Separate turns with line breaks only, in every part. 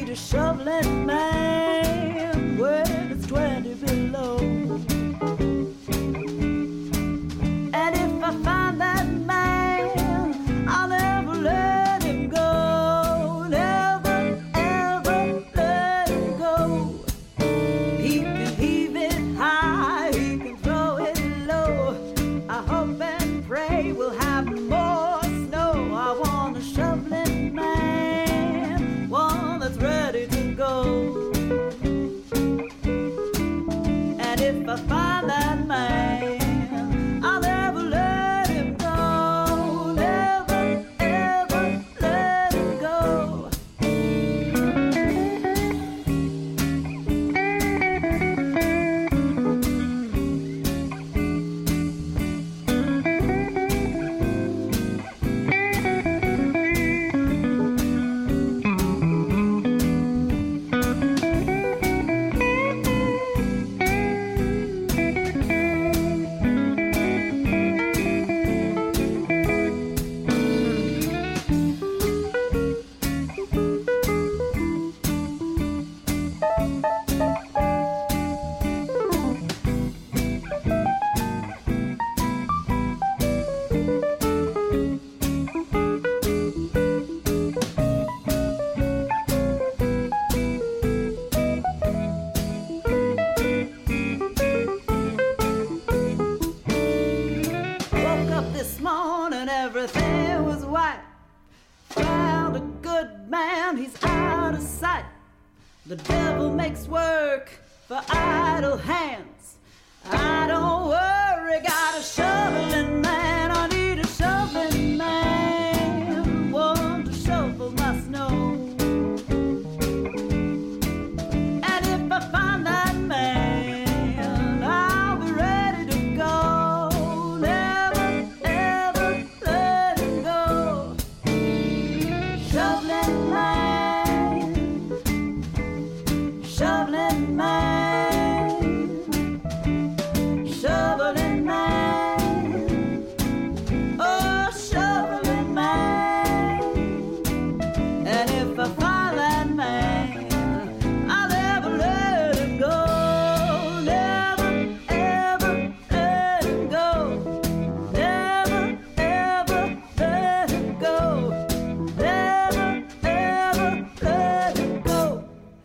need a shoveling man when it's 20 below. And if I find that man, I'll never let him go. Never, ever let him go. He can heave it high, he can throw it low. I hope and pray we'll have more snow. I want a shoveling man, one that's ready to go. And if I find that man, I'll never let him go. Never, ever let him go. Woke up this morning, everything was white. Found a good man, he's out of sight. The devil makes work for idle hands. I don't worry, got a shoveling man. I need a shoveling man, one to shovel my snow. And if I find that man, I'll be ready to go. Never, ever let him go. Shoveling man, shoveling man, shoveling man, oh, shoveling man. And if I find that man, I'll never let him go. Never, ever let him go. Never, ever let him go. Never, ever let him go.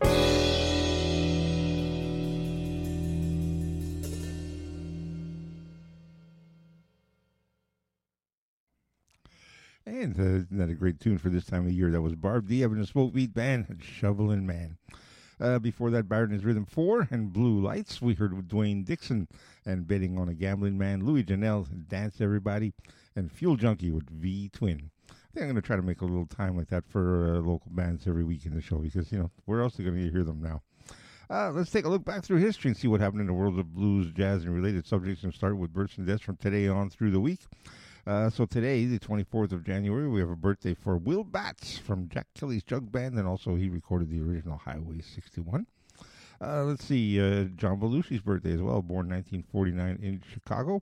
And not a great tune for this time of year. That was Barb D. Evans and Smoke Beat Band and Shoveling Man. Before that, Byron is Rhythm 4 and Blue Lights. We heard with Dwayne Dixon and Betting on a Gambling Man. Louis Janelle, Dance Everybody. And Fuel Junkie with V Twin. I think I'm going to try to make a little time like that for local bands every week in the show because, you know, where else are you going to hear them now? Let's take a look back through history and see what happened in the world of blues, jazz, and related subjects, and start with births and deaths from today on through the week. So today, the 24th of January, we have a birthday for Will Batts from Jack Kelly's Jug Band, and also he recorded the original Highway 61. Let's see, John Belushi's birthday as well, born 1949 in Chicago.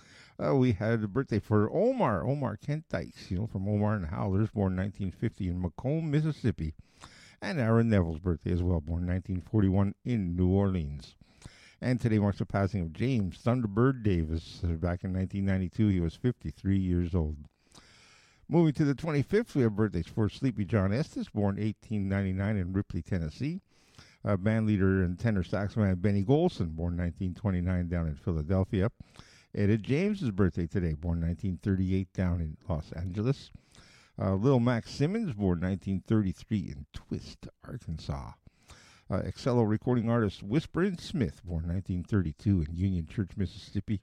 We had a birthday for Omar Kent Dykes, you know, from Omar and Howlers, born 1950 in Macomb, Mississippi. And Aaron Neville's birthday as well, born 1941 in New Orleans. And today marks the passing of James Thunderbird Davis. Back in 1992, he was 53 years old. Moving to the 25th, we have birthdays for Sleepy John Estes, born 1899 in Ripley, Tennessee. Band leader and tenor saxophone Benny Golson, born 1929 down in Philadelphia. Etta James's birthday today, born 1938 down in Los Angeles. Lil Max Simmons, born 1933 in Twist, Arkansas. Excello recording artist Whisperin' Smith, born 1932 in Union Church, Mississippi.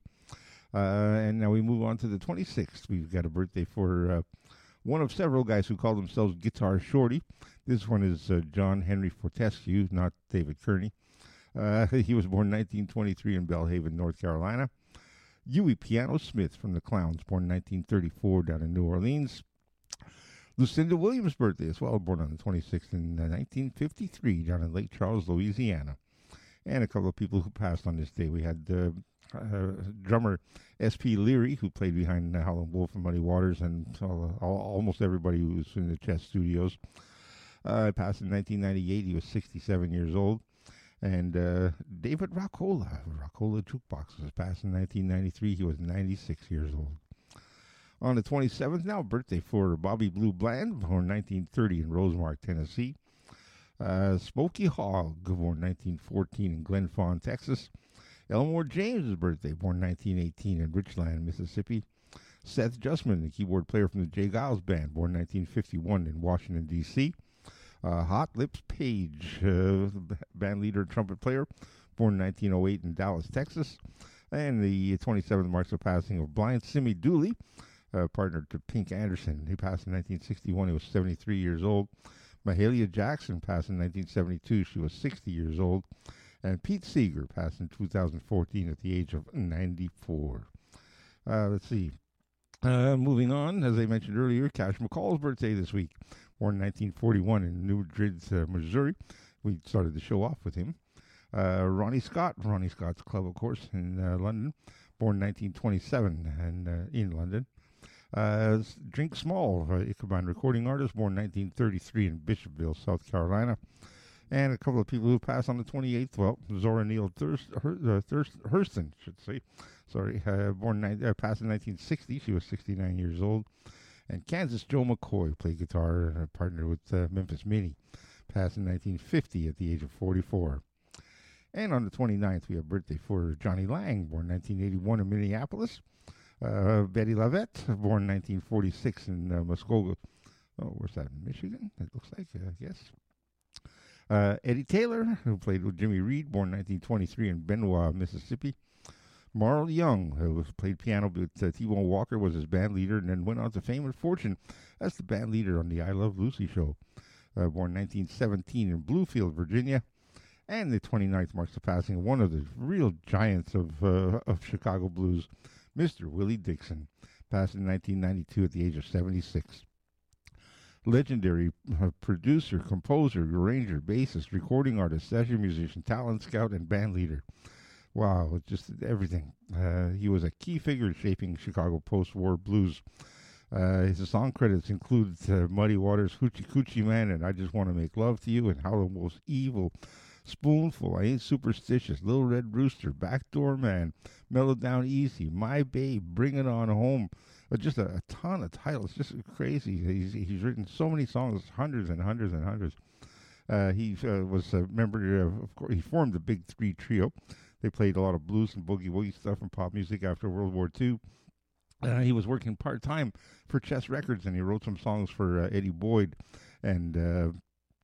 And now we move on to the 26th. We've got a birthday for one of several guys who call themselves Guitar Shorty. This one is John Henry Fortescue, not David Kearney. He was born 1923 in Belhaven, North Carolina. Huey Piano Smith from the Clowns, born 1934 down in New Orleans. Lucinda Williams' birthday as well, born on the 26th in 1953 down in Lake Charles, Louisiana. And a couple of people who passed on this day. We had drummer S.P. Leary, who played behind Howlin' Wolf and Muddy Waters, and almost everybody who was in the Chess Studios. Passed in 1998. He was 67 years old. And David Rockola Jukebox, was passed in 1993. He was 96 years old. On the 27th now, birthday for Bobby Blue Bland, born 1930 in Rosemark, Tennessee. Smokey Hogg, born 1914 in Glen Fawn, Texas. Elmore James' birthday, born 1918 in Richland, Mississippi. Seth Justman, the keyboard player from the Jay Giles Band, born 1951 in Washington, D.C. Hot Lips Page, band leader and trumpet player, born 1908 in Dallas, Texas. And the 27th marks the passing of Blind Simmy Dooley, partner to Pink Anderson. He passed in 1961. He was 73 years old. Mahalia Jackson passed in 1972. She was 60 years old. And Pete Seeger passed in 2014 at the age of 94. Let's see. Moving on, as I mentioned earlier, Cash McCall's birthday this week. Born in 1941 in New Madrid, Missouri. We started the show off with him. Ronnie Scott's Club, of course, in London. Born 1927 and in London. Drink Small, Ichabod recording artist, born 1933 in Bishopville, South Carolina. And a couple of people who passed on the 28th, well, Zora Neale Hurston, should say. Sorry, passed in 1960. She was 69 years old. And Kansas Joe McCoy played guitar, partnered with Memphis Minnie. Passed in 1950 at the age of 44. And on the 29th, we have birthday for Johnny Lang, born 1981 in Minneapolis. Betty Lavette, born 1946 in Muskogee. Oh, where's that? Michigan? It looks like, yes. Eddie Taylor, who played with Jimmy Reed, born 1923 in Benoit, Mississippi. Marl Young, who played piano with T-Bone Walker, was his band leader and then went on to fame and fortune as the band leader on the I Love Lucy show. Born 1917 in Bluefield, Virginia. And the 29th marks the passing of one of the real giants of Chicago blues, Mr. Willie Dixon, passed in 1992 at the age of 76. Legendary producer, composer, arranger, bassist, recording artist, session musician, talent scout, and band leader. Wow, just everything. He was a key figure in shaping Chicago post-war blues. His song credits include Muddy Waters' Hoochie Coochie Man and I Just Want to Make Love to You and Howlin' Wolf's Evil, Spoonful, I Ain't Superstitious, Little Red Rooster, Backdoor Man, Mellow Down Easy, My Babe, Bring It On Home. Just a ton of titles, just crazy. He's written so many songs, hundreds and hundreds and hundreds. He was a member of course, he formed the Big Three Trio. They played a lot of blues and boogie-woogie stuff and pop music after World War II. He was working part-time for Chess Records, and he wrote some songs for Eddie Boyd. And in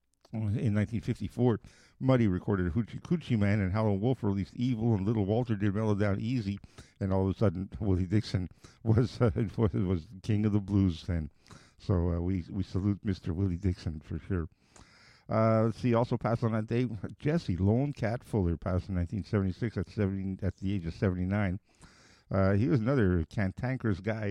1954, Muddy recorded Hoochie Coochie Man, and Howlin' Wolf released Evil, and Little Walter did Mellow Down Easy, and all of a sudden Willie Dixon was king of the blues then. So we salute Mr. Willie Dixon for sure. Let's see, also passed on that day, Jesse Lone Cat Fuller passed in 1976 at the age of 79. He was another cantankerous guy.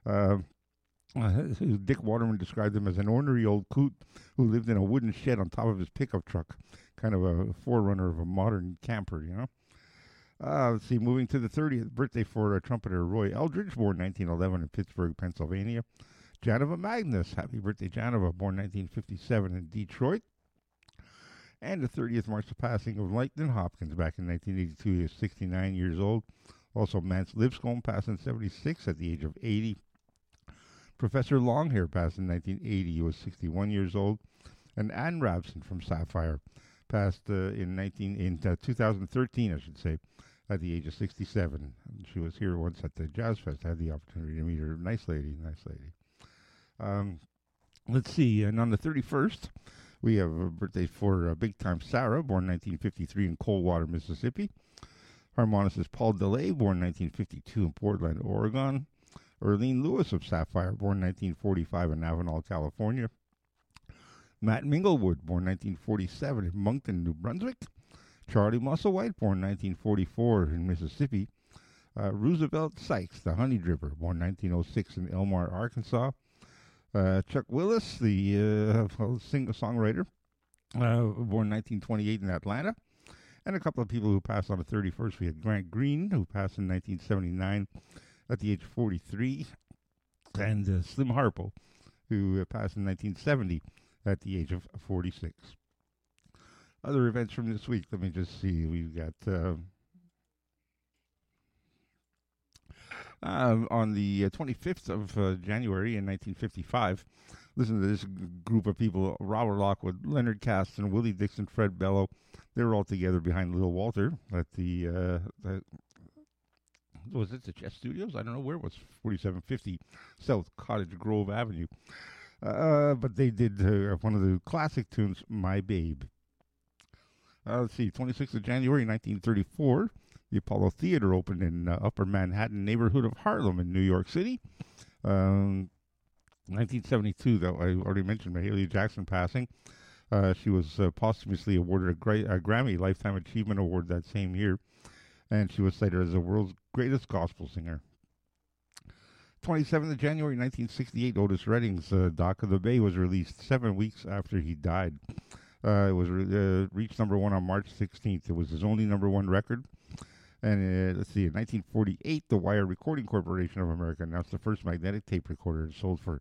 Dick Waterman described him as an ornery old coot who lived in a wooden shed on top of his pickup truck, kind of a forerunner of a modern camper, you know. Let's see, moving to the 30th birthday for trumpeter Roy Eldridge, born 1911 in Pittsburgh, Pennsylvania. Janova Magnus, happy birthday, Janova, born 1957 in Detroit. And the 30th marks the passing of Lightnin' Hopkins back in 1982. He was 69 years old. Also, Mance Lipscomb passed in 76 at the age of 80. Professor Longhair passed in 1980. He was 61 years old. And Ann Rabson from Sapphire passed in 2013, I should say, at the age of 67. She was here once at the Jazz Fest. I had the opportunity to meet her. Nice lady, nice lady. Let's see, and on the 31st, we have a birthday for Big Time Sarah, born 1953 in Coldwater, Mississippi. Harmonicist Paul DeLay, born 1952 in Portland, Oregon. Earlene Lewis of Sapphire, born 1945 in Avenal, California. Matt Minglewood, born 1947 in Moncton, New Brunswick. Charlie Musselwhite, born 1944 in Mississippi. Roosevelt Sykes, the Honey Dripper, born 1906 in Elmar, Arkansas. Chuck Willis, the singer-songwriter, born 1928 in Atlanta. And a couple of people who passed on the 31st. We had Grant Green, who passed in 1979 at the age of 43. And Slim Harpo, who passed in 1970 at the age of 46. Other events from this week, let me just see. We've got on the 25th of January in 1955, listen to this group of people: Robert Lockwood, Leonard Caston, Willie Dixon, Fred Bello. They were all together behind Little Walter at the was it the Chess Studios? I don't know where it was, 4750 South Cottage Grove Avenue. But they did one of the classic tunes, My Babe. Let's see, 26th of January 1934, the Apollo Theater opened in Upper Manhattan neighborhood of Harlem in New York City. 1972, though, I already mentioned Mahalia Jackson passing. She was posthumously awarded a Grammy Lifetime Achievement Award that same year, and she was cited as the world's greatest gospel singer. 27th of January 1968, Otis Redding's Dock of the Bay was released 7 weeks after he died. It was reached number one on March 16th. It was his only number one record. And let's see, in 1948, the Wire Recording Corporation of America announced the first magnetic tape recorder. It sold for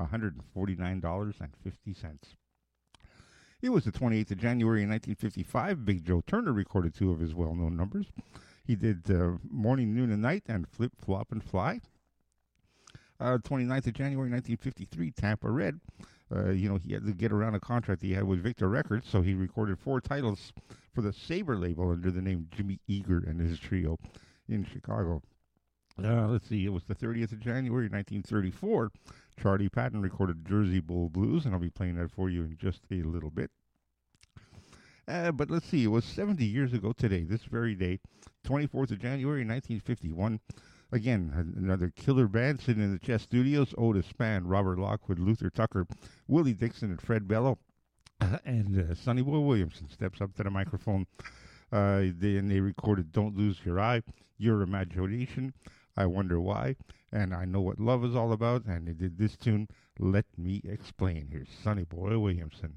$149.50. It was the 28th of January in 1955. Big Joe Turner recorded two of his well-known numbers. He did Morning, Noon, and Night and Flip, Flop, and Fly. 29th of January 1953, Tampa Red. He had to get around a contract he had with Victor Records, so he recorded 4 titles for the Sabre label under the name Jimmy Eager and his trio in Chicago. Let's see, it was the 30th of January 1934. Charlie Patton recorded Jersey Bull Blues, and I'll be playing that for you in just a little bit. But let's see, it was 70 years ago today, this very day, 24th of January 1951. Again, another killer band sitting in the Chess Studios: Otis Spann, Robert Lockwood, Luther Tucker, Willie Dixon, and Fred Bello. And Sonny Boy Williamson steps up to the microphone. They recorded Don't Lose Your Eye, Your Imagination, I Wonder Why, and I Know What Love Is All About. And they did this tune, Let Me Explain. Here's Sonny Boy Williamson.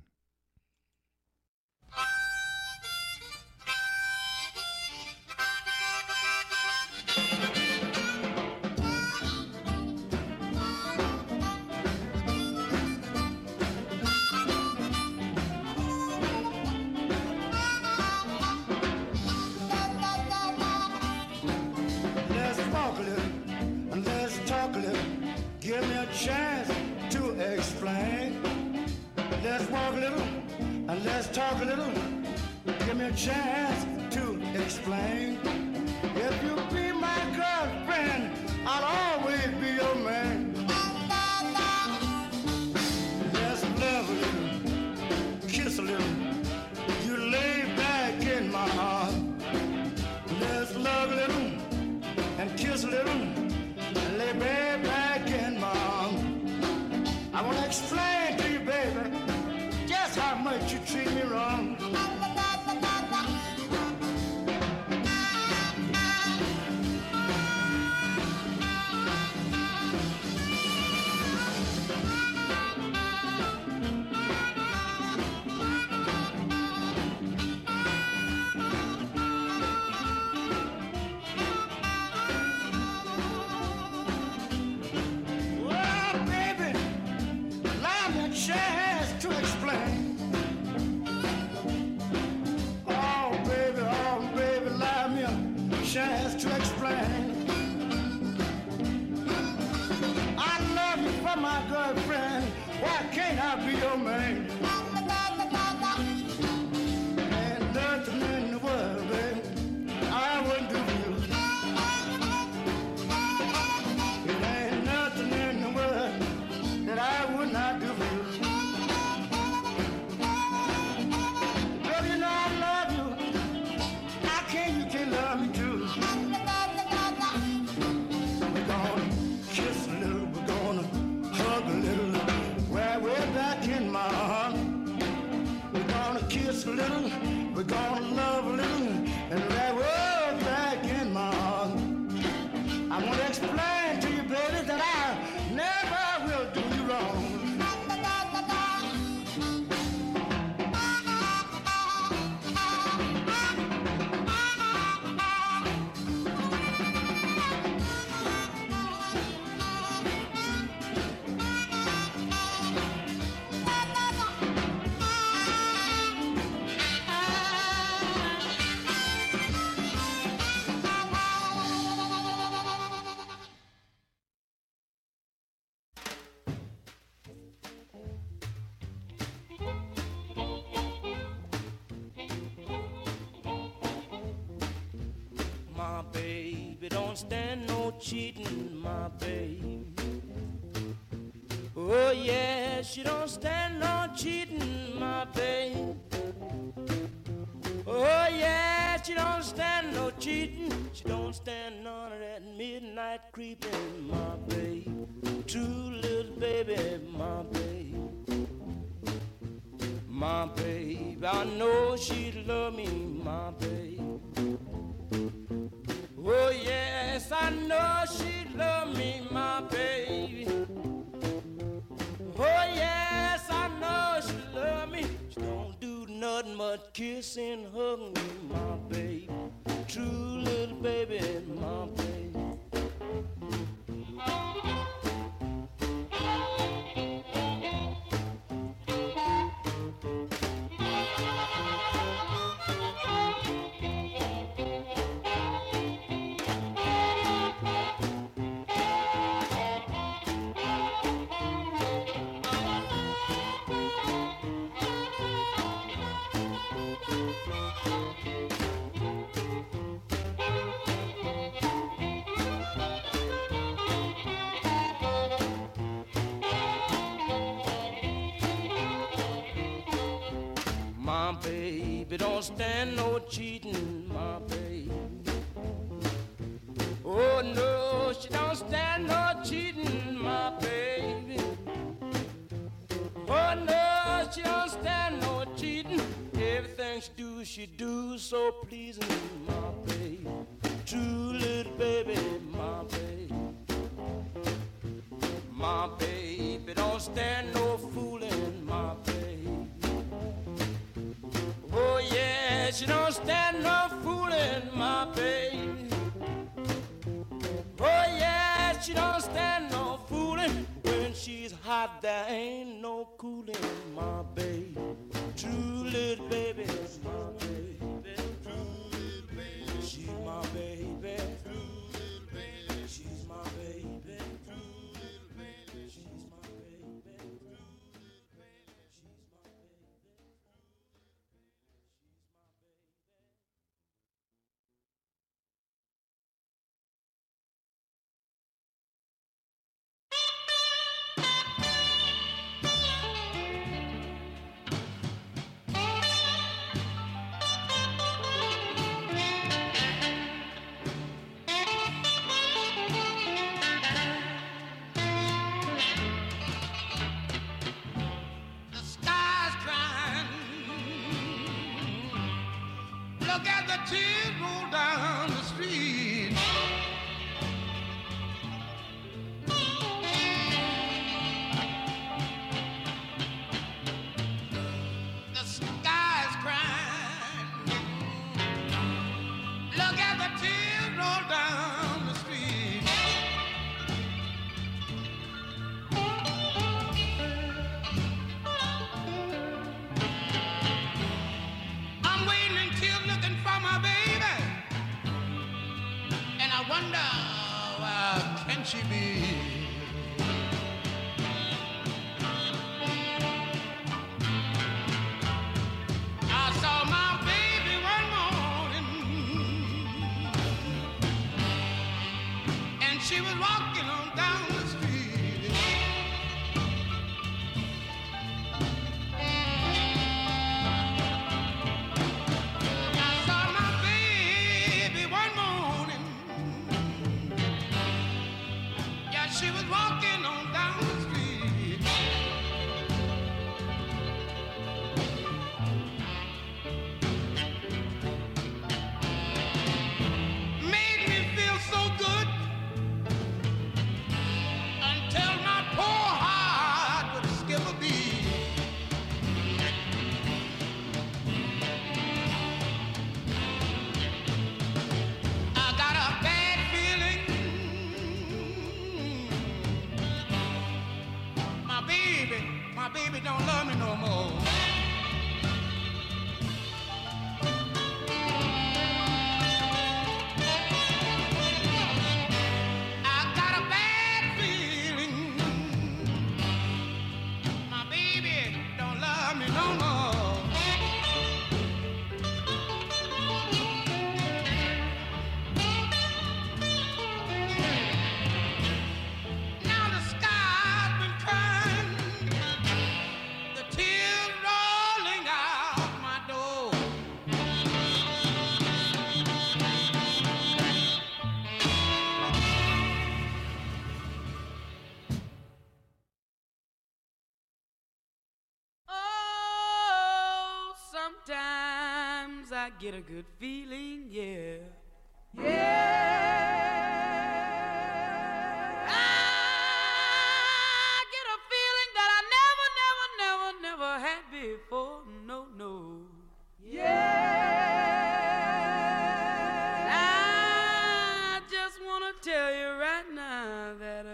Chance to explain. Let's walk a little and let's talk a little. Give me a chance to explain. If you be my girlfriend, I'll always be your man. Let's love a little, kiss a little. You lay back in my arms. Let's love a little and kiss a little and lay back in my arms. I want to explain to you, baby, just how much you treat me wrong. Chance to explain. Oh, baby, allow me a chance to explain. I love you for my girlfriend. Why can't I be your man? Ain't nothing in the world, baby, I wouldn't do for you. It ain't nothing in the world that I would not do for you. Love me too. We're gonna kiss a little, we're gonna hug a little, right way back in my heart. We're gonna kiss a little, we're gonna love a little, and right way back in my heart. I want to explain to you, baby, that I never will do you wrong. don't stand no cheating, my baby. Oh yeah, she don't stand no cheating, my baby. Oh yeah, she don't stand no cheating. She don't stand none of that midnight creeping, my baby. True little baby, my baby. My baby, I know she'd love me, my baby. Oh yes, I know she'd love me, my baby. Oh yes, I know she love me. She don't do nothing but kiss and hug me, my baby. True little baby, my baby. My baby don't stand no cheating, my baby. Oh no, she don't stand no cheating, my baby. Oh no, she don't stand no cheating. Everything she do so pleasing, my baby. True little baby, my baby. My baby don't stand no fooling, my baby. Oh yeah, she don't stand no fooling, my baby. Oh yeah, she don't stand no fooling. When she's hot, there ain't no cooling, my baby. True little baby, my baby. True little baby, she's my baby. True little baby, she's my baby. True little baby, she's my baby. True little baby, she's my baby. The sky's crying. Look at the tears roll down the street. The sky's crying. Look at the tears roll down the street. I'm waiting until looking for my baby, and I wonder where can she be? I saw my baby one morning, and she was walking on down the street. I saw my baby one morning. Yeah, she was
Sometimes I get a good feeling, yeah. Yeah. I get a feeling that I never had before. No, no. Yeah. I just want to tell you right now that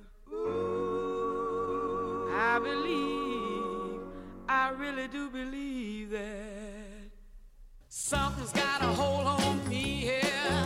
I believe, I really do believe that something's got a hold on me here.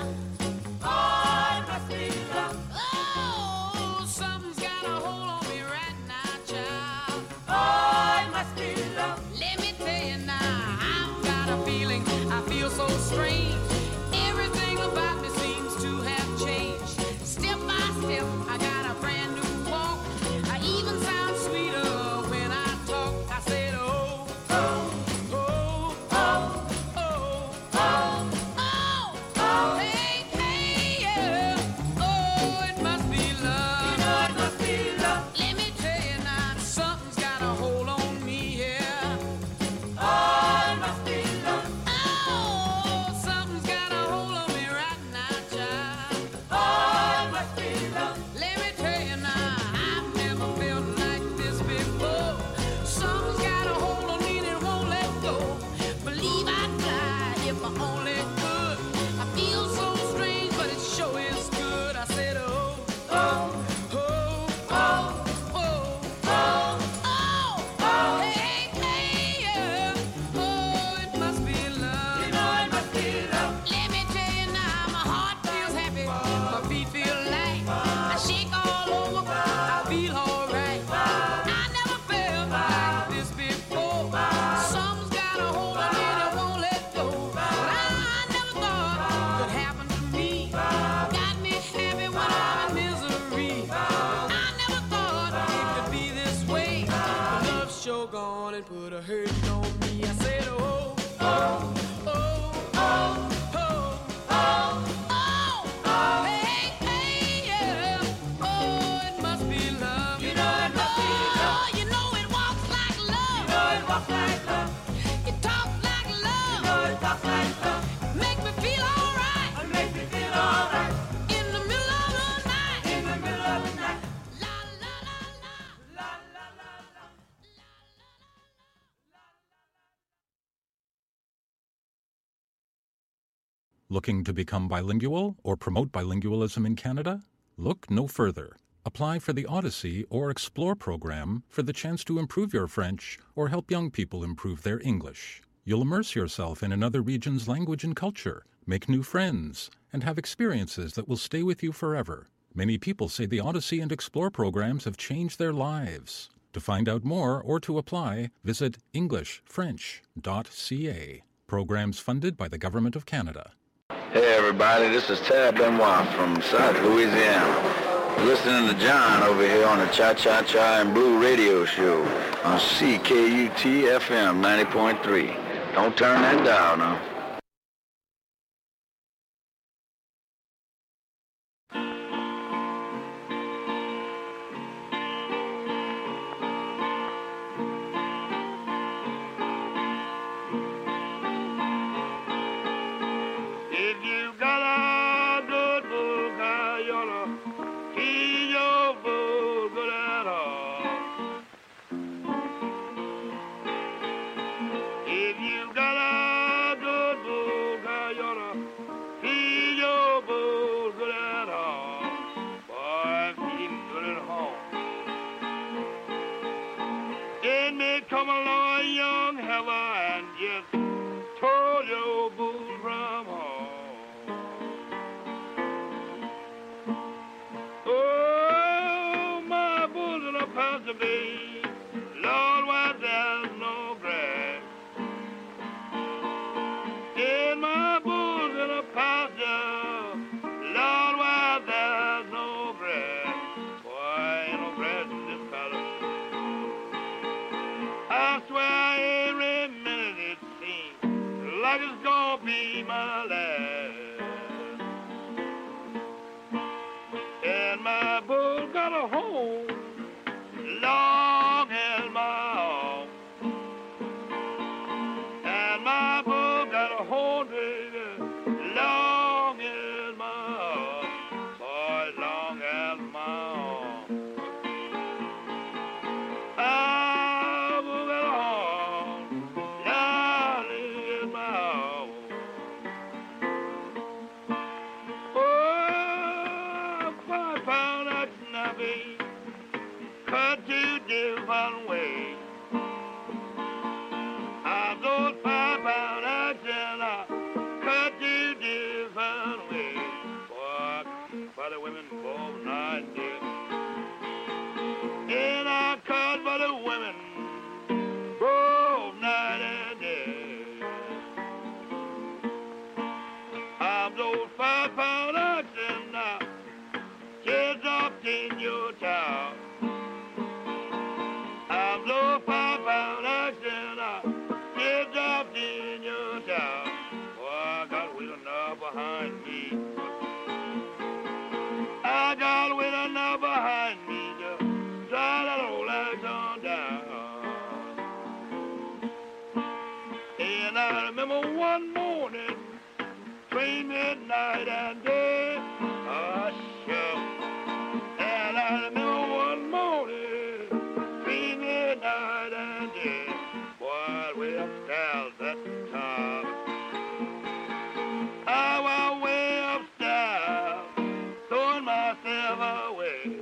Oh, it must be love. Oh, something's got a hold on me right now, child. Oh, it must be love. Let me tell you now, I've got a feeling, I feel so strange. Everything about me seems to have changed. Step by step, I got a brand new walk. I even sound sweeter when I talk. I said, oh, oh, oh, oh, oh, oh, oh, oh, hey, hey, yeah. Oh, it must be love. You know it must be love. Let me tell you now, something's got a hold on me here. Oh, it must be love. Oh, something's got a hold on me right now, child. Oh, it must be love. Let me tell you now, I've never felt like this before. Something's got a hold on me that won't let go. Believe I'd fly if I only could. I feel so strange, but it sure is good. I said, oh, oh, oh, oh, oh, oh, oh, oh, hey, hey, yeah. Oh, it must be love. You know it must be love. Let me tell you now, my heart feels happy, my feet feel light. I shake all over, I feel alright. I never felt like this before. Something's got a hold on me that won't let go. I never thought it could happen to me. Got me happy when I'm in misery. I never thought it could be this way. Love's sure gone and put a hurt on me. I said, oh, oh, oh, oh, oh, oh, oh, hey, hey, yeah. Oh, it must be love. You know it must be love. Oh, you know it walks like love. You know it walks like love. It talks like love. You know it talks like love. Make me feel alright. It makes me feel alright. In the middle of the night. In the middle of the night. La la la la. La la la la.
Looking to become bilingual or promote bilingualism in Canada? Look no further. Apply for the Odyssey or Explore program for the chance to improve your French or help young people improve their English. You'll immerse yourself in another region's language and culture, make new friends, and have experiences that will stay with you forever. Many people say the Odyssey and Explore programs have changed their lives. To find out more or to apply, visit EnglishFrench.ca. Programs funded by the Government of Canada.
Hey everybody, this is Tab Benoit from South Louisiana. You're listening to John over here on the Cha-Cha-Cha and Blue radio show on CKUT FM 90.3. Don't turn that dial now.
If you got a good bull cow, you ought to feed your bull good at all. If you got a good bull cow, you ought to feed your bull good at all. Boy, feed him good at home. Then may come along a young heifer and just told your bull from home. Oh, my bull's in a pasture, babe. Lord, why there's no grass. And my bull's in a pasture. Lord, why there's no grass. Boy, ain't no grass in this color. I swear every minute it seems like it's gonna be my last. And my bull got a home long as my arm. And my bull got a home different way. I'm those 5-pound action, I cut you different way. Boy, for the women both night and day. And I cut for the women both night and day. I'm those 5-pound action now, just up in your town. I'm those 5-pound action now, just up in your town. Boy, I got wheel enough behind me. I got wheel enough behind me to drive that old action down. And I remember one morning, between midnight and day, sure. And I remember one morning, between midnight and day, boy, way upstairs at the top. I was way upstairs, throwing myself away.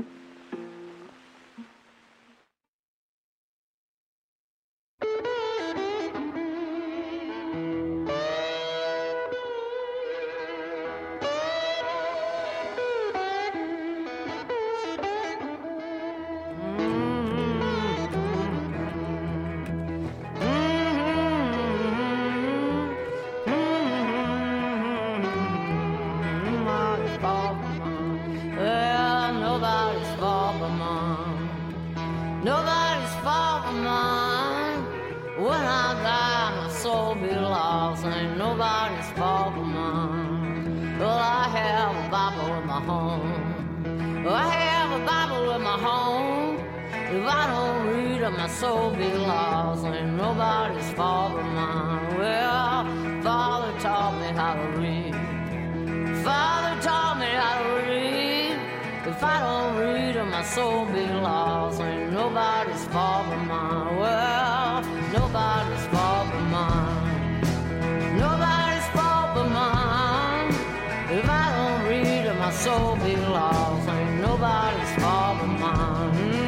Nobody's fault but mine. When I die, my soul be lost. Ain't nobody's fault but mine. Well, I have a Bible in my home. I have a Bible in my home. If I don't read it, my soul be lost. Ain't nobody's fault but mine. Well, Father taught me how to read. Father taught me how to read. If I don't read it, my soul be lost. Ain't nobody's fault but mine. Well, nobody's fault but mine. Nobody's fault but mine. If I don't read it, my soul be lost. Ain't nobody's fault but mine.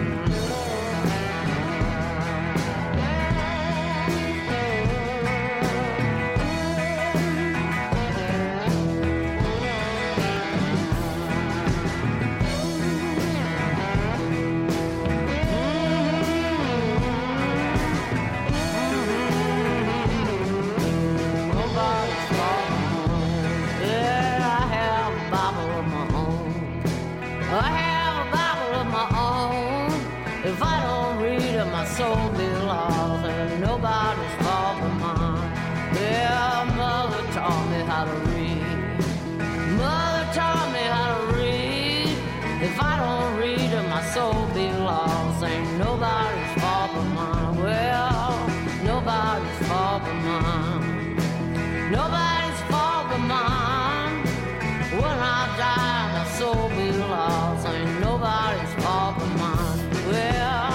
I have a Bible of my own. If I don't read it, my soul be lost. Ain't nobody's fault but mine. Yeah, Mother taught me how to read. Mother taught me how to read. If I don't read it, my soul be lost. Ain't nobody's fault but mine. Well, nobody's fault but mine. Nobody's fault but mine. When I die, my soul be lost. Ain't nobody's fault but mine. Well,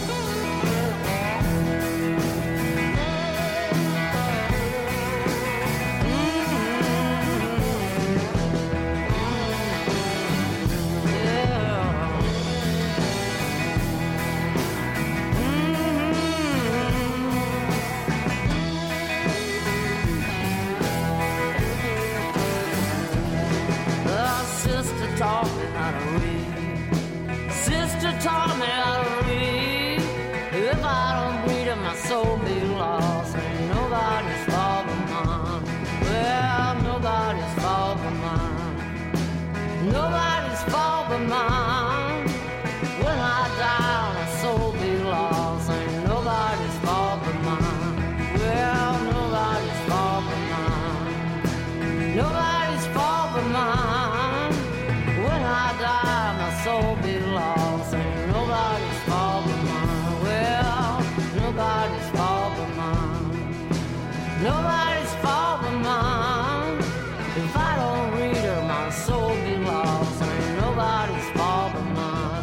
taught me how to read. Sister taught me how to read. If I don't read it, my soul be lost. Ain't nobody's fault but mine. Well, nobody's fault but mine. Nobody's fault but mine. When I die, my soul be lost. Ain't nobody's fault but mine. Well, nobody's fault but mine. Nobody's fault but mine. When I die, my soul be lost. Ain't nobody's fault but mine. Well, nobody's fault but mine. Nobody's fault but mine. If I don't read her, my soul be lost. Ain't nobody's fault but mine.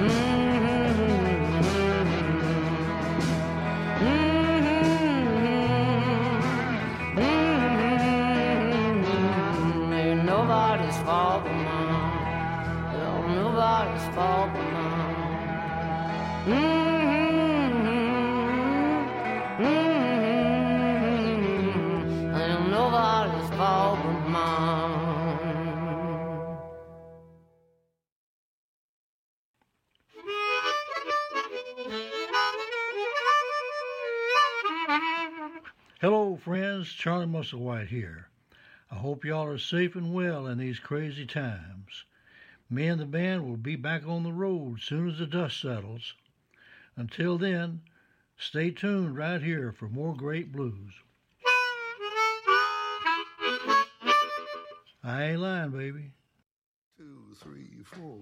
Ain't nobody's fault but mine. Nobody's fault but mine.
old friends, Charlie Musselwhite here. I hope y'all are safe and well in these crazy times. Me and the band will be back on the road soon as the dust settles. Until then, stay tuned right here for more great blues. I ain't lying, baby.
2, 3, 4.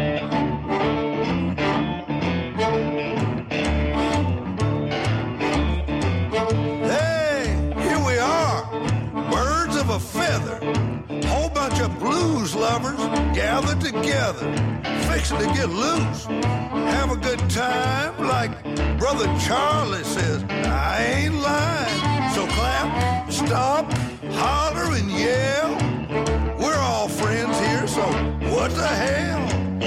Hey, here we are, birds of a feather. Whole bunch of blues lovers gathered together, fixing to get loose. Have a good time, like Brother Charlie says. I ain't lying. So clap, stop, holler, and yell. We're all friends here, so what the hell?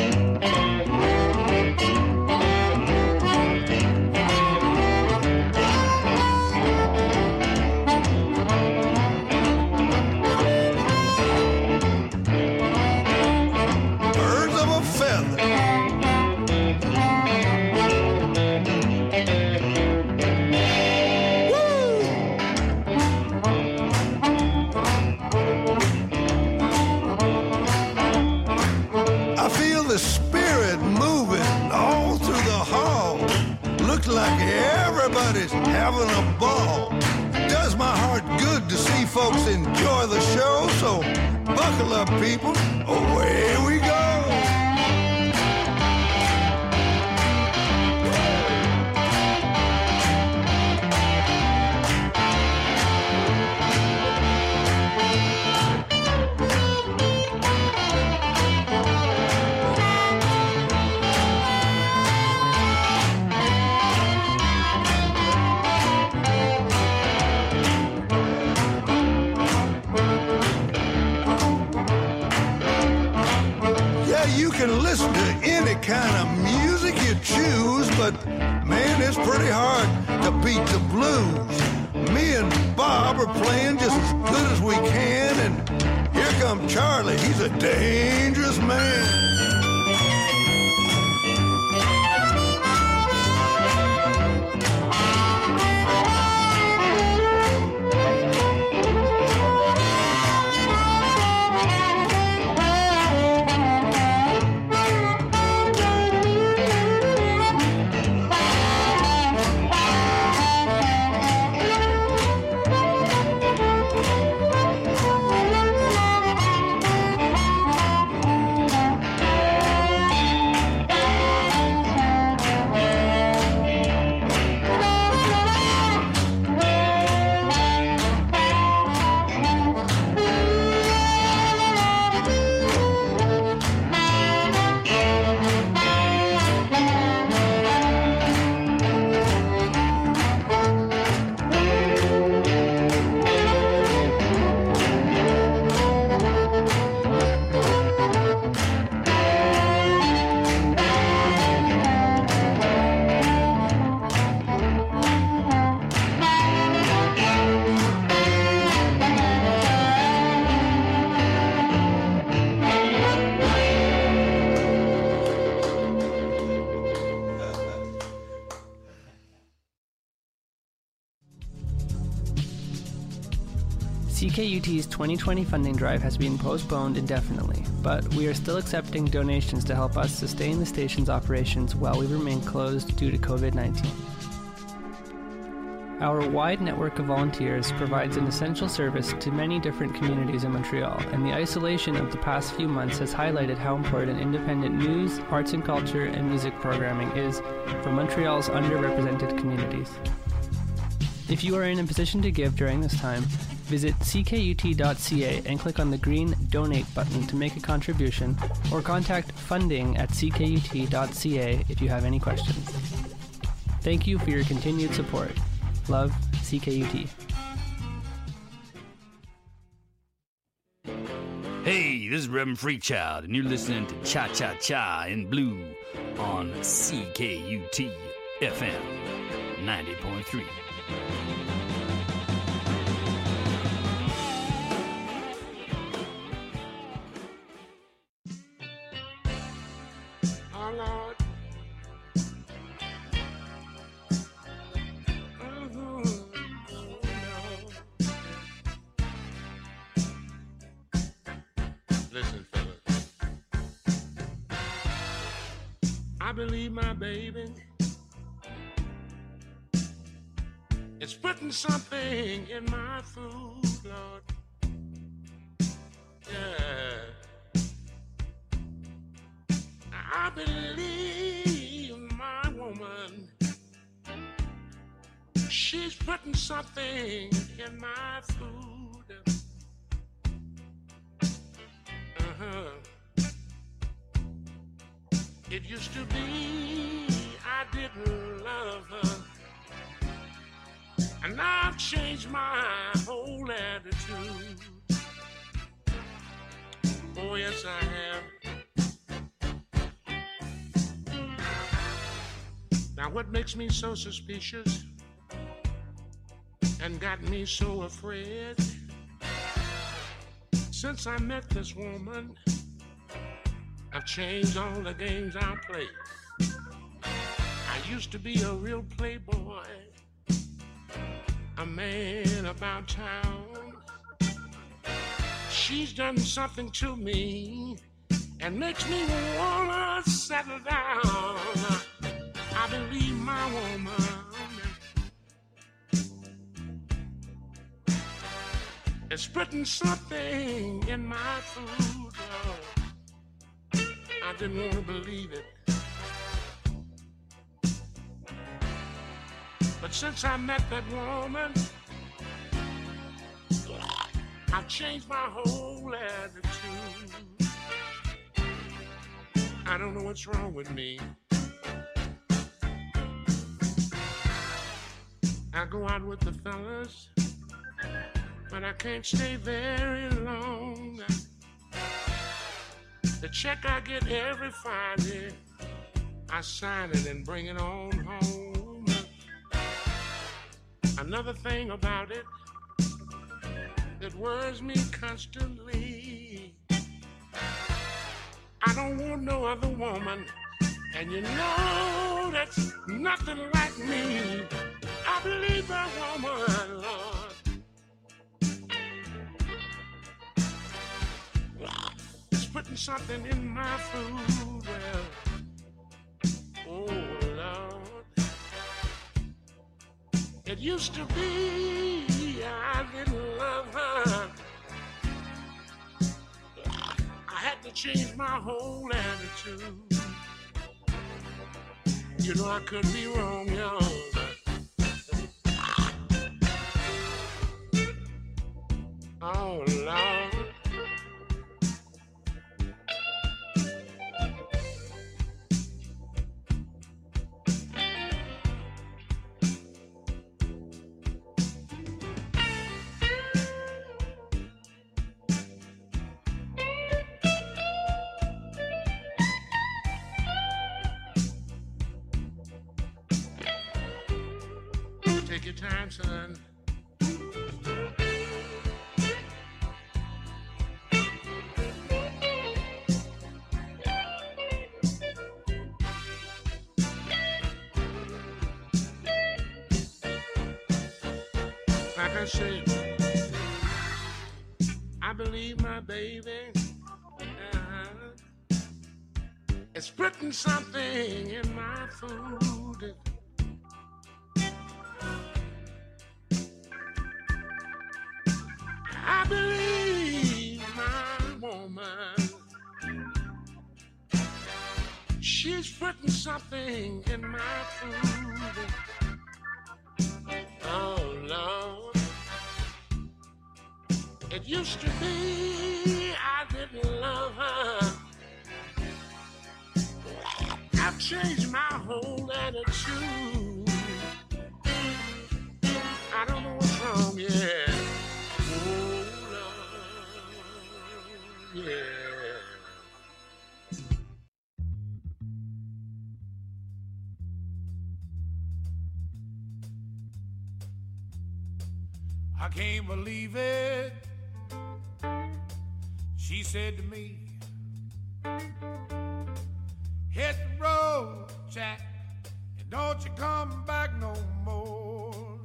Birds of a feather. I feel the spirit moving all through the hall. Looks like everybody's having a ball. Does my heart good to see folks enjoy the show. So buckle up, people. Away we go. You can listen to any kind of music you choose, but man, it's pretty hard to beat the blues. Me and Bob are playing just as good as we can, and here comes Charlie. He's a dangerous man.
CKUT's 2020 funding drive has been postponed indefinitely, but we are still accepting donations to help us sustain the station's operations while we remain closed due to COVID-19. Our wide network of volunteers provides an essential service to many different communities in Montreal, and the isolation of the past few months has highlighted how important independent news, arts and culture, and music programming is for Montreal's underrepresented communities. If you are in a position to give during this time, visit ckut.ca and click on the green Donate button to make a contribution, or contact funding@ckut.ca if you have any questions. Thank you for your continued support. Love, CKUT.
Hey, this is Reverend Freakchild, and you're listening to Cha Cha Cha in Blue on CKUT FM 90.3.
I believe my baby is putting something in my food, Lord. Yeah. I believe my woman, she's putting something in my food. It used to be I didn't love her, and I've changed my whole attitude. Oh, yes, I have. Now, what makes me so suspicious and got me so afraid? Since I met this woman, I've changed all the games I play. I used to be a real playboy, a man about town. She's done something to me and makes me wanna settle down. I believe my woman is putting something in my food. I didn't want to believe it, but since I met that woman, I've changed my whole attitude. I don't know what's wrong with me. I go out with the fellas, but I can't stay very long. The check I get every Friday, I sign it and bring it on home. Another thing about it that worries me constantly, I don't want no other woman, and you know that's nothing like me. I believe that woman, Lord, is putting something in my food. Well, oh Lord, it used to be I didn't love her. I had to change my whole attitude. You know I could be wrong, y'all. Oh, Lord. Take your time, son. Like I said, I believe my baby is putting something in my food. I believe my woman, she's putting something in my food. Oh, Lord. It used to be I didn't love her. I've changed my whole attitude. I don't know what's wrong, yeah. Oh, Lord, yeah.
I can't believe it. She said to me, hit the road, Jack, and don't you come back no more.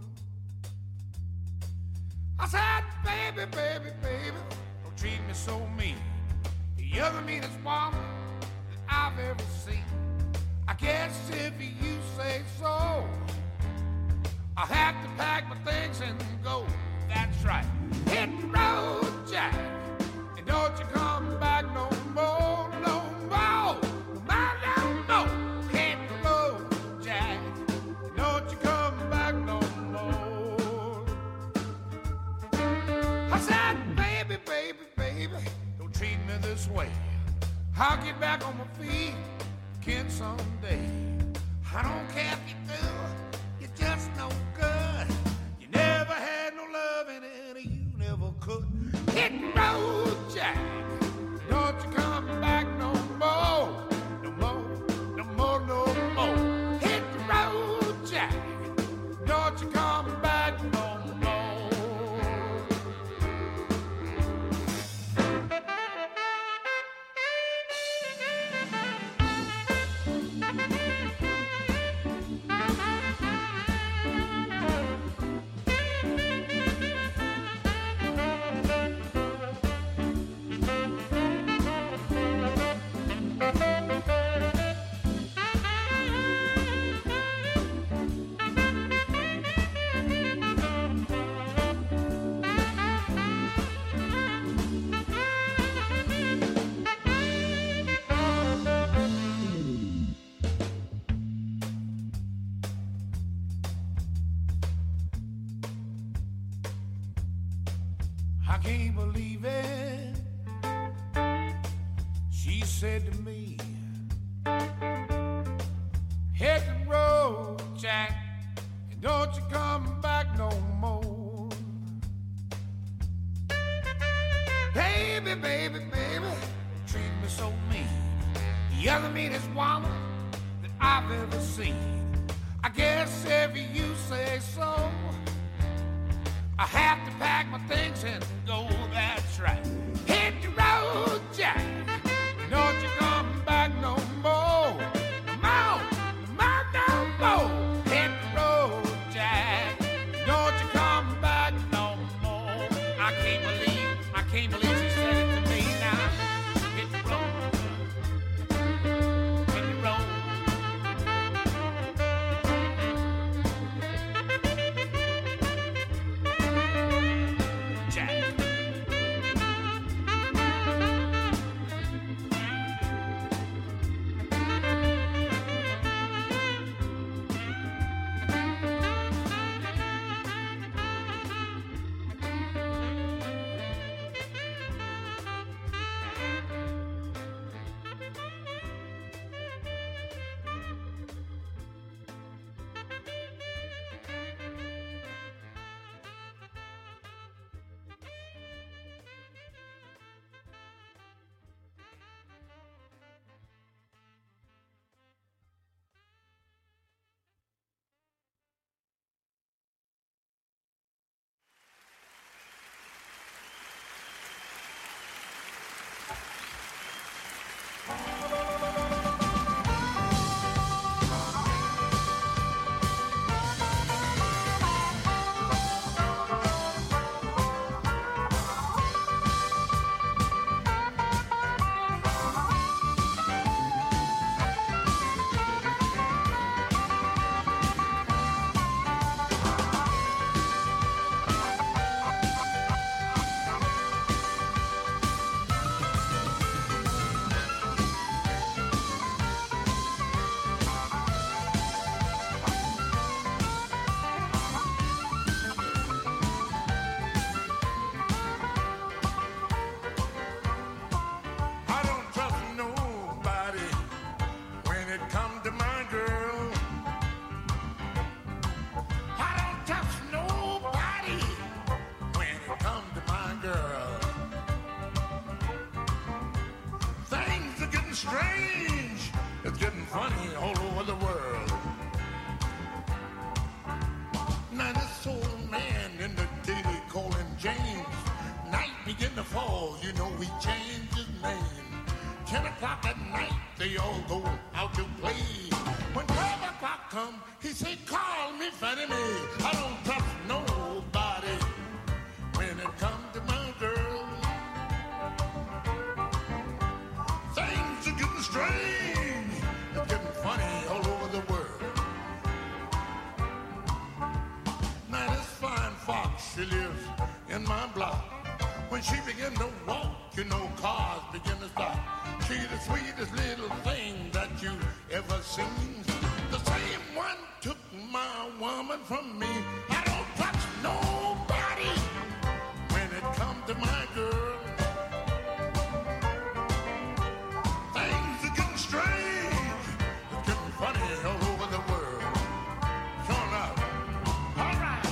I said, baby, baby, baby, don't treat me so mean. You're the meanest woman that I've ever seen. I guess if you say so, I have to pack my things and go. That's right. Hit the road, Jack, and don't you come back no more, no more, no more. Hit the road, Jack, and don't you come back no more. I said, baby, baby, baby, don't treat me this way. I'll get back on my feet again someday. I don't care if you do, you're just no good. You never had no love in it, you never could. Hit the road, Jack, don't you come back no more, no more, no more, no more. Hit the road, Jack, don't you come back no more. I can't believe it. She said to me, hit the road, Jack, and don't you come back no more. Baby, baby, baby, treat me so mean. You're the meanest woman that I've ever seen. I guess if you say so, I have to pack my things and go, that's right. Hit the road, Jack, don't you come back no more. No more, no more. Hit the road, Jack, don't you come back no more. I can't believe she said it to me now. Hit the road, hit the road. Jack. Strange, it's getting funny all over the world. Now this old man in the ditty called him James, night begin to fall, you know he changed his name. 10 o'clock at night, they all go out to play. When 12 o'clock come, he say, call me Fannie Mae. I don't trust nobody when it comes to my girl. Things are getting strange, it's getting funny all
When she began to walk, you know, cars begin to stop. She's the sweetest little thing that you ever seen. The same one took my woman from me. I don't trust nobody when it comes to my girl. Things are getting strange. It's getting funny all over the world. Sure enough. All right.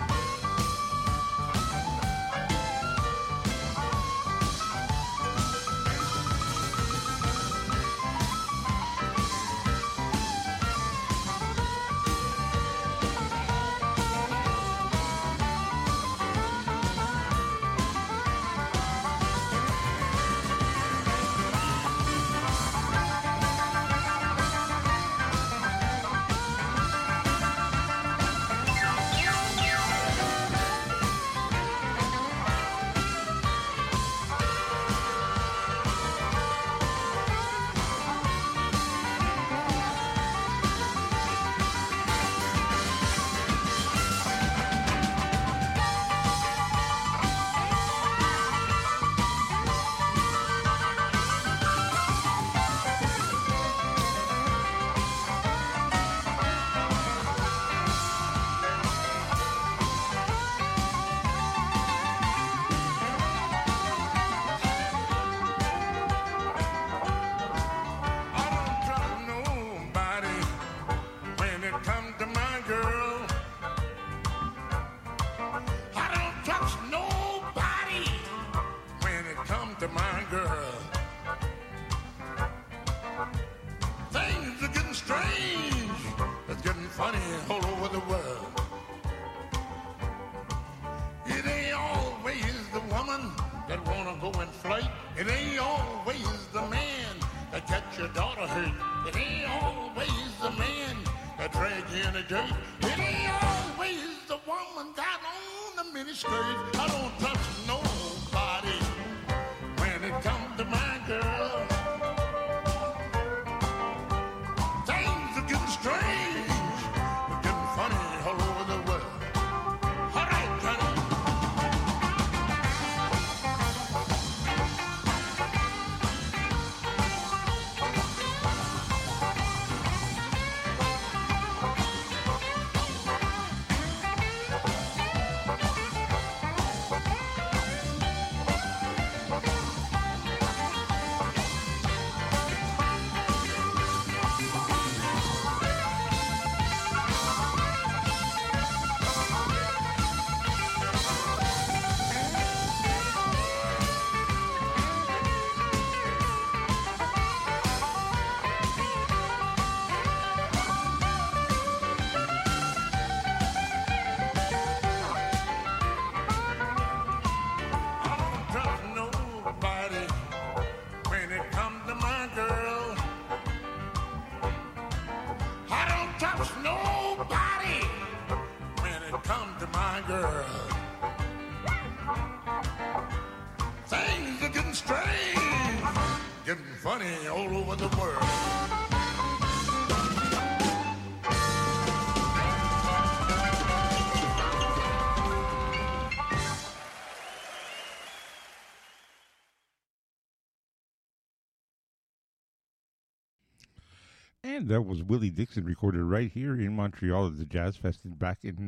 And that was Willie Dixon, recorded right here in Montreal at the Jazz Fest back in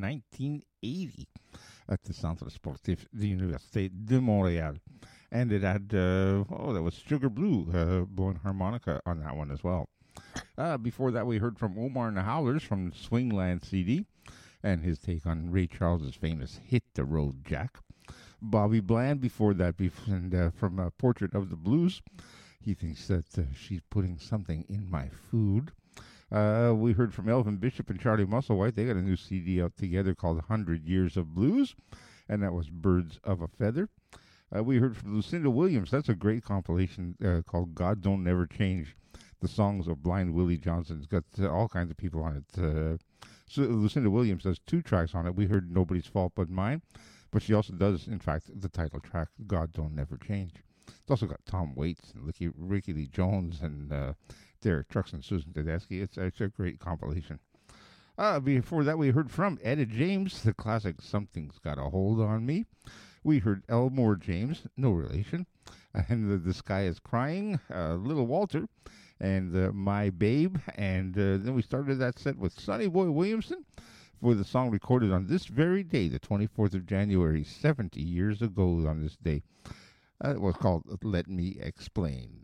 1980 at the Centre Sportif de l'Université de Montréal. And it had, that was Sugar Blue blowing harmonica on that one as well. Before that, we heard from Omar and the Howlers from Swingland CD and his take on Ray Charles's famous Hit the Road Jack. Bobby Bland before that, and from Portrait of the Blues. He thinks that she's putting something in my food. We heard from Elvin Bishop and Charlie Musselwhite. They got a new CD out together called 100 Years of Blues, and that was Birds of a Feather. We heard from Lucinda Williams. That's a great compilation called God Don't Never Change. The songs of Blind Willie Johnson. It's got all kinds of people on it. So Lucinda Williams does 2 tracks on it. We heard Nobody's Fault But Mine, but she also does, in fact, the title track, God Don't Never Change. It's also got Tom Waits and Ricky Lee Jones and Derek Trucks and Susan Tedeschi. It's a great compilation. Before that, we heard from Etta James, the classic Something's Got a Hold on Me. We heard Elmore James, no relation, and The Sky is Crying, Little Walter, and My Babe, and then we started that set with Sonny Boy Williamson for the song recorded on this very day, the 24th of January, 70 years ago on this day. It was called Let Me Explain.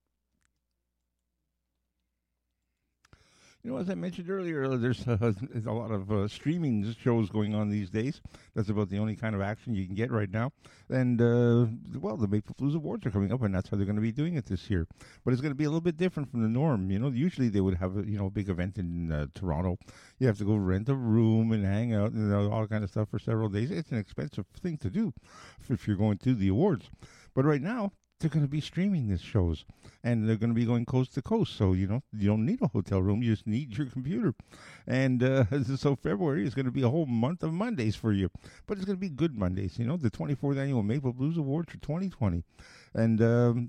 You know, as I mentioned earlier, there's a lot of streaming shows going on these days. That's about the only kind of action you can get right now. And, well, the Maple Blues Awards are coming up, and that's how they're going to be doing it this year. But it's going to be a little bit different from the norm. You know, usually they would have a big event in Toronto. You have to go rent a room and hang out and all kind of stuff for several days. It's an expensive thing to do if you're going to the awards. But right now, they're going to be streaming these shows, and they're going to be going coast to coast. So, you don't need a hotel room. You just need your computer. And so February is going to be a whole month of Mondays for you. But it's going to be good Mondays, the 24th Annual Maple Blues Awards for 2020. And,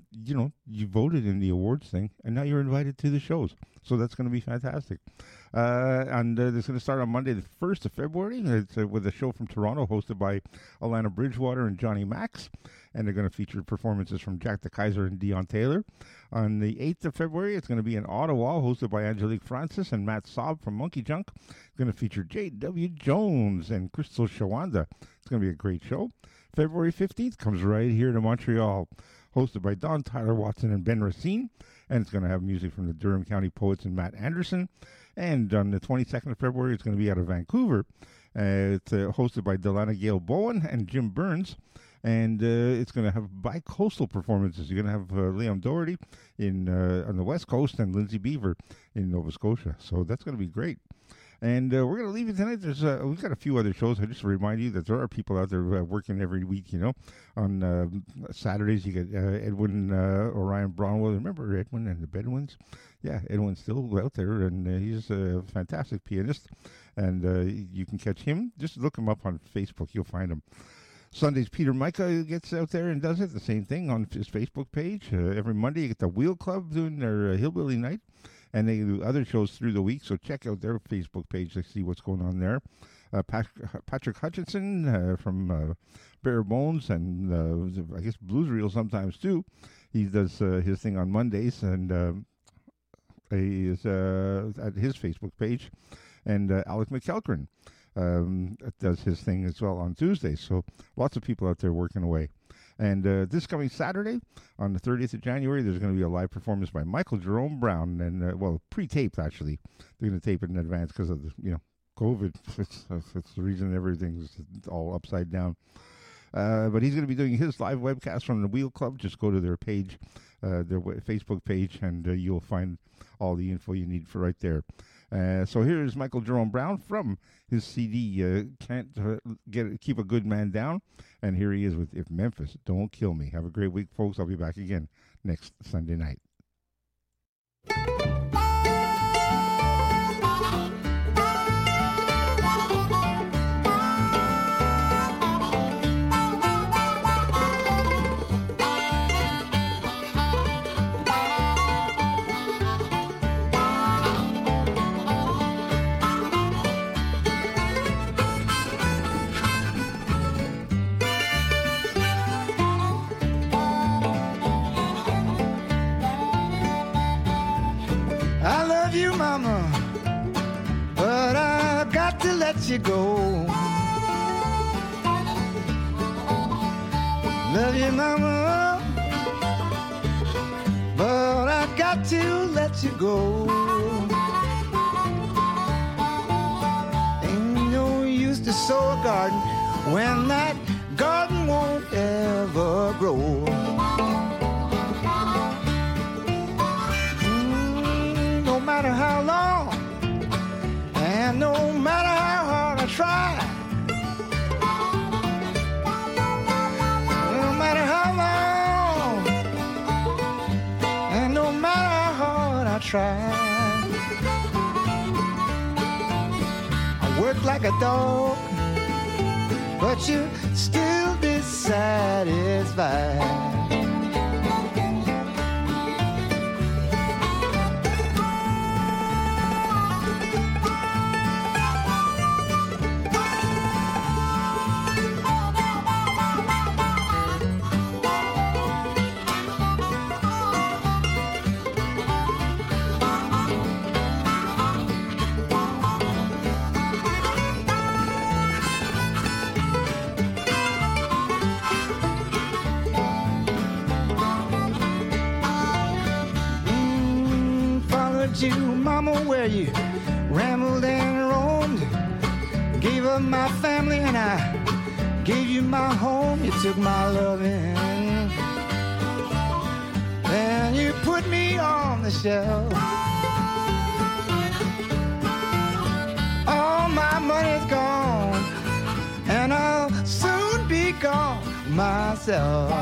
you voted in the awards thing, and now you're invited to the shows. So that's going to be fantastic. And it's going to start on Monday, the 1st of February. It's with a show from Toronto hosted by Alana Bridgewater and Johnny Max. And they're going to feature performances from Jack the Kaiser and Dion Taylor. On the 8th of February, it's going to be in Ottawa, hosted by Angelique Francis and Matt Saab from Monkey Junk. It's going to feature J.W. Jones and Crystal Shawanda. It's going to be a great show. February 15th comes right here to Montreal, hosted by Don Tyler Watson and Ben Racine. And it's going to have music from the Durham County Poets and Matt Anderson. And on the 22nd of February, it's going to be out of Vancouver. It's hosted by Delana Gale Bowen and Jim Burns. And it's going to have bi-coastal performances. You're going to have Liam Doherty on the West Coast and Lindsay Beaver in Nova Scotia. So that's going to be great. And we're going to leave it tonight. We've got a few other shows. I just remind you that there are people out there working every week, On Saturdays, you get Edwin Orion Brownwell. Remember Edwin and the Bedouins? Yeah, Edwin's still out there, and he's a fantastic pianist. And you can catch him. Just look him up on Facebook. You'll find him. Sundays, Peter Micah gets out there and does it. The same thing on his Facebook page. Every Monday, you get the Wheel Club doing their Hillbilly Night. And they do other shows through the week, so check out their Facebook page to see what's going on there. Patrick Hutchinson from Bare Bones and I guess Blues Reel sometimes too. He does his thing on Mondays, and he is at his Facebook page. And Alec McElkrin does his thing as well on Tuesdays. So lots of people out there working away. And this coming Saturday, on the 30th of January, there's going to be a live performance by Michael Jerome Brown, and pre-taped actually. They're going to tape it in advance because of COVID. It's the reason everything's all upside down. But he's going to be doing his live webcast from the Wheel Club. Just go to their page, their Facebook page, and you'll find all the info you need for right there. So here's Michael Jerome Brown from his CD, Can't Keep a Good Man Down. And here he is with If Memphis Don't Kill Me. Have a great week, folks. I'll be back again next Sunday night.
Mama, but I got to let you go. Love you, Mama, but I got to let you go. Ain't no use to sow a garden when that garden won't ever grow. No matter how long, and no matter how hard I try, no matter how long, and no matter how hard I try, I work like a dog, but you still be satisfied.
desert you, mama, where you rambled and roamed. Gave up my family and I gave you my home. You took my loving and you put me on the shelf. All my money's gone and I'll soon be gone myself.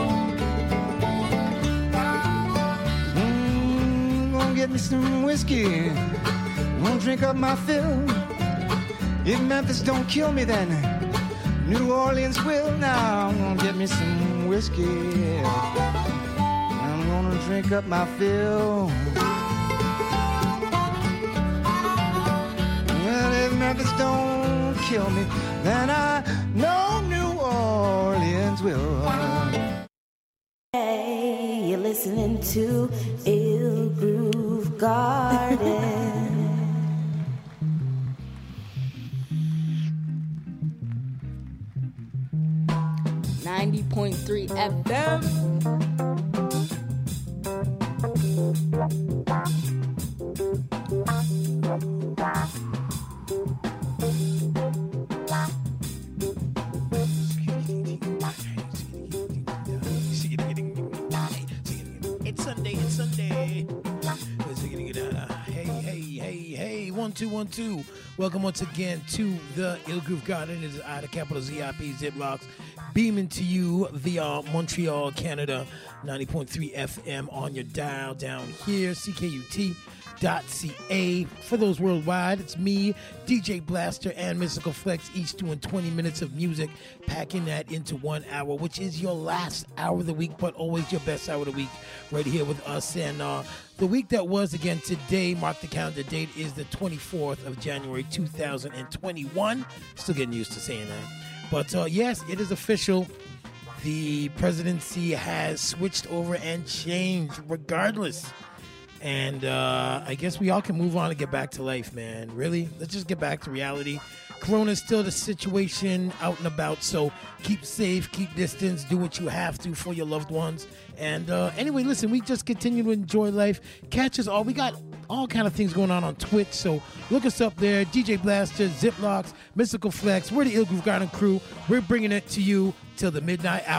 Gonna get me some whiskey, gonna drink up my fill. If Memphis don't kill me, then New Orleans will. Now I'm gonna get me some whiskey, I'm gonna drink up my fill. Well, if Memphis don't kill me, then I know New Orleans will.
Hey, you're listening to Ill Groove Garden.
90.3 FM.
It's Sunday. Hey, 1 2 1 2. Welcome once again to the Ill Groove Garden. It is I, the capital ZIP Ziplocs, beaming to you via Montreal, Canada, 90.3 FM on your dial down here, CKUT.ca. For those worldwide, it's me, DJ Blaster, and Mystical Flex, each doing 20 minutes of music, packing that into 1 hour, which is your last hour of the week, but always your best hour of the week, right here with us. And the week that was, again, today, mark the calendar date, is the 24th of January, 2021. Still getting used to saying that. But yes, it is official. The presidency has switched over and changed regardless. And I guess we all can move on and get back to life, man. Really? Let's just get back to reality. Corona is still the situation out and about, so keep safe, keep distance, do what you have to for your loved ones. And anyway, listen, we just continue to enjoy life. Catch us all. We got all kind of things going on Twitch, so look us up there. DJ Blaster, Ziplocs, Mystical Flex. We're the Ill Groove Garden crew. We're bringing it to you till the midnight hour.